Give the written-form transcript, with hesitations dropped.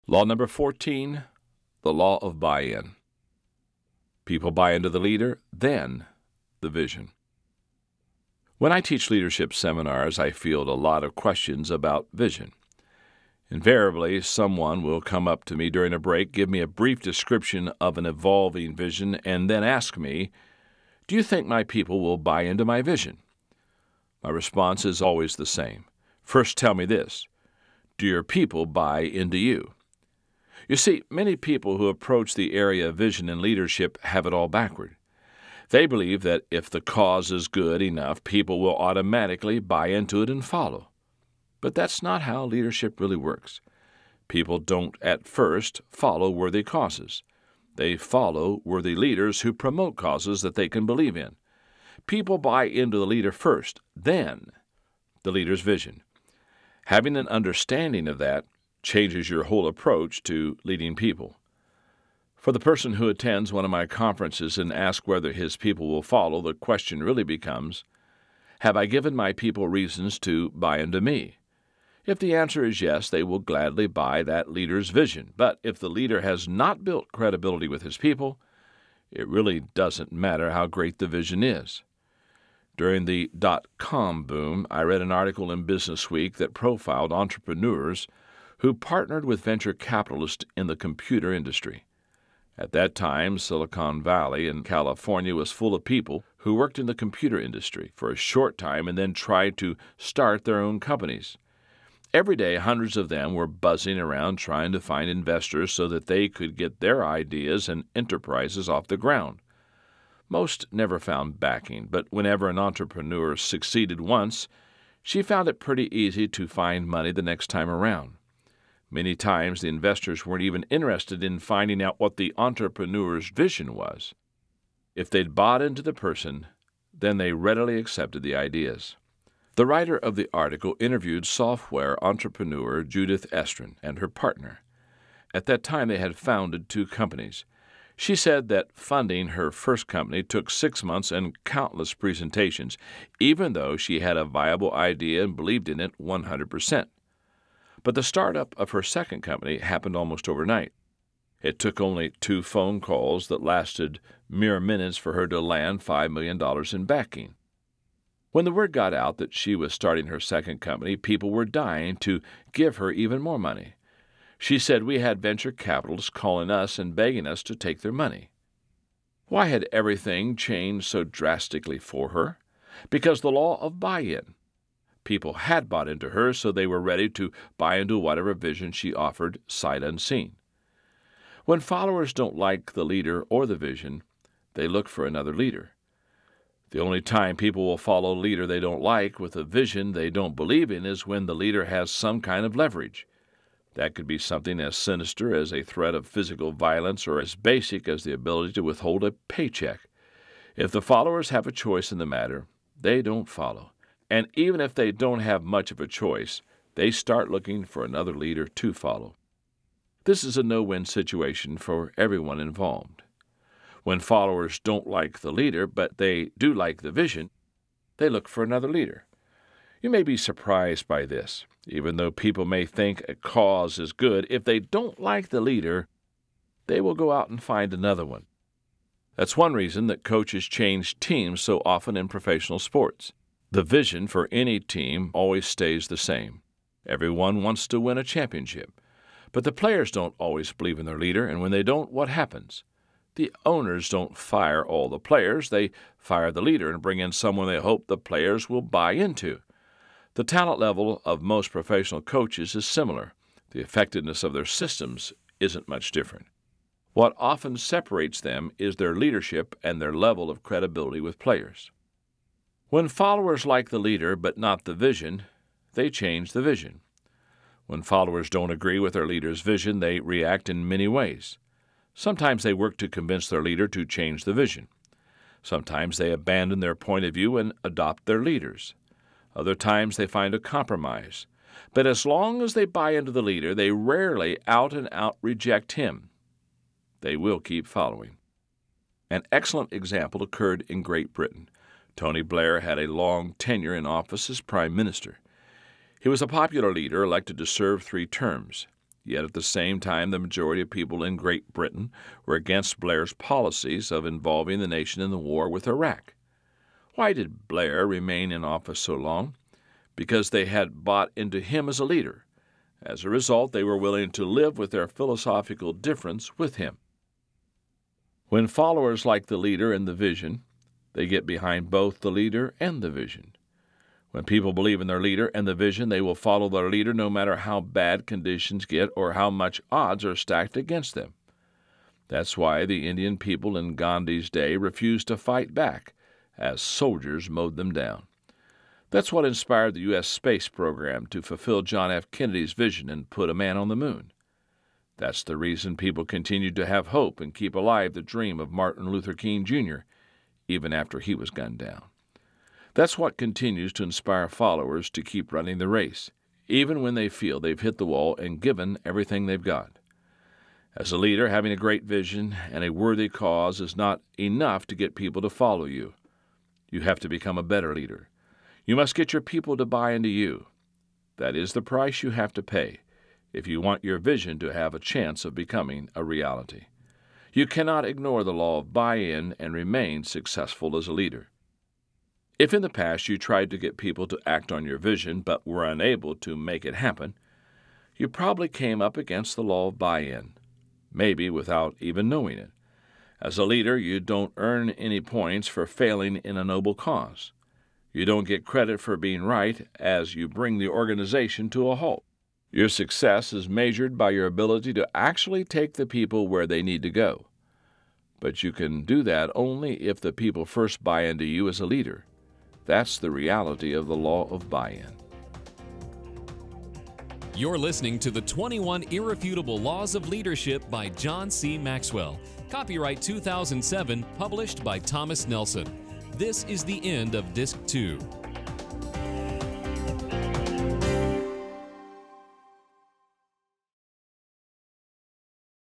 Law number 14, the law of buy-in. People buy into the leader, then the vision. When I teach leadership seminars, I field a lot of questions about vision. Invariably, someone will come up to me during a break, give me a brief description of an evolving vision, and then ask me, "Do you think my people will buy into my vision?" My response is always the same. First, tell me this: do your people buy into you? You see, many people who approach the area of vision and leadership have it all backward. They believe that if the cause is good enough, people will automatically buy into it and follow. But that's not how leadership really works. People don't at first follow worthy causes. They follow worthy leaders who promote causes that they can believe in. People buy into the leader first, then the leader's vision. Having an understanding of that changes your whole approach to leading people. For the person who attends one of my conferences and asks whether his people will follow, the question really becomes, have I given my people reasons to buy into me? If the answer is yes, they will gladly buy that leader's vision. But if the leader has not built credibility with his people, it really doesn't matter how great the vision is. During the .com boom, I read an article in Business Week that profiled entrepreneurs who partnered with venture capitalists in the computer industry. At that time, Silicon Valley in California was full of people who worked in the computer industry for a short time and then tried to start their own companies. Every day, hundreds of them were buzzing around trying to find investors so that they could get their ideas and enterprises off the ground. Most never found backing, but whenever an entrepreneur succeeded once, she found it pretty easy to find money the next time around. Many times, the investors weren't even interested in finding out what the entrepreneur's vision was. If they'd bought into the person, then they readily accepted the ideas. The writer of the article interviewed software entrepreneur Judith Estrin and her partner. At that time, they had founded 2 companies. She said that funding her first company took 6 months and countless presentations, even though she had a viable idea and believed in it 100%. But the startup of her second company happened almost overnight. It took only 2 phone calls that lasted mere minutes for her to land $5 million in backing. When the word got out that she was starting her second company, people were dying to give her even more money. She said we had venture capitalists calling us and begging us to take their money. Why had everything changed so drastically for her? Because the law of buy-in. People had bought into her, so they were ready to buy into whatever vision she offered, sight unseen. When followers don't like the leader or the vision, they look for another leader. The only time people will follow a leader they don't like with a vision they don't believe in is when the leader has some kind of leverage. That could be something as sinister as a threat of physical violence or as basic as the ability to withhold a paycheck. If the followers have a choice in the matter, they don't follow. And even if they don't have much of a choice, they start looking for another leader to follow. This is a no-win situation for everyone involved. When followers don't like the leader, but they do like the vision, they look for another leader. You may be surprised by this. Even though people may think a cause is good, if they don't like the leader, they will go out and find another one. That's one reason that coaches change teams so often in professional sports. The vision for any team always stays the same. Everyone wants to win a championship. But the players don't always believe in their leader, and when they don't, what happens? The owners don't fire all the players. They fire the leader and bring in someone they hope the players will buy into. The talent level of most professional coaches is similar. The effectiveness of their systems isn't much different. What often separates them is their leadership and their level of credibility with players. When followers like the leader but not the vision, they change the vision. When followers don't agree with their leader's vision, they react in many ways. Sometimes they work to convince their leader to change the vision. Sometimes they abandon their point of view and adopt their leaders. Other times they find a compromise. But as long as they buy into the leader, they rarely out and out reject him. They will keep following. An excellent example occurred in Great Britain. Tony Blair had a long tenure in office as Prime Minister. He was a popular leader elected to serve 3 terms. Yet at the same time, the majority of people in Great Britain were against Blair's policies of involving the nation in the war with Iraq. Why did Blair remain in office so long? Because they had bought into him as a leader. As a result, they were willing to live with their philosophical difference with him. When followers like the leader and the vision, they get behind both the leader and the vision. When people believe in their leader and the vision, they will follow their leader no matter how bad conditions get or how much odds are stacked against them. That's why the Indian people in Gandhi's day refused to fight back, as soldiers mowed them down. That's what inspired the U.S. space program to fulfill John F. Kennedy's vision and put a man on the moon. That's the reason people continued to have hope and keep alive the dream of Martin Luther King Jr., even after he was gunned down. That's what continues to inspire followers to keep running the race, even when they feel they've hit the wall and given everything they've got. As a leader, having a great vision and a worthy cause is not enough to get people to follow you. You have to become a better leader. You must get your people to buy into you. That is the price you have to pay if you want your vision to have a chance of becoming a reality. You cannot ignore the law of buy-in and remain successful as a leader. If in the past you tried to get people to act on your vision but were unable to make it happen, you probably came up against the law of buy-in, maybe without even knowing it. As a leader, you don't earn any points for failing in a noble cause. You don't get credit for being right as you bring the organization to a halt. Your success is measured by your ability to actually take the people where they need to go. But you can do that only if the people first buy into you as a leader. That's the reality of the law of buy-in. You're listening to the 21 Irrefutable Laws of Leadership by John C. Maxwell. Copyright 2007, published by Thomas Nelson. This is the end of Disc 2.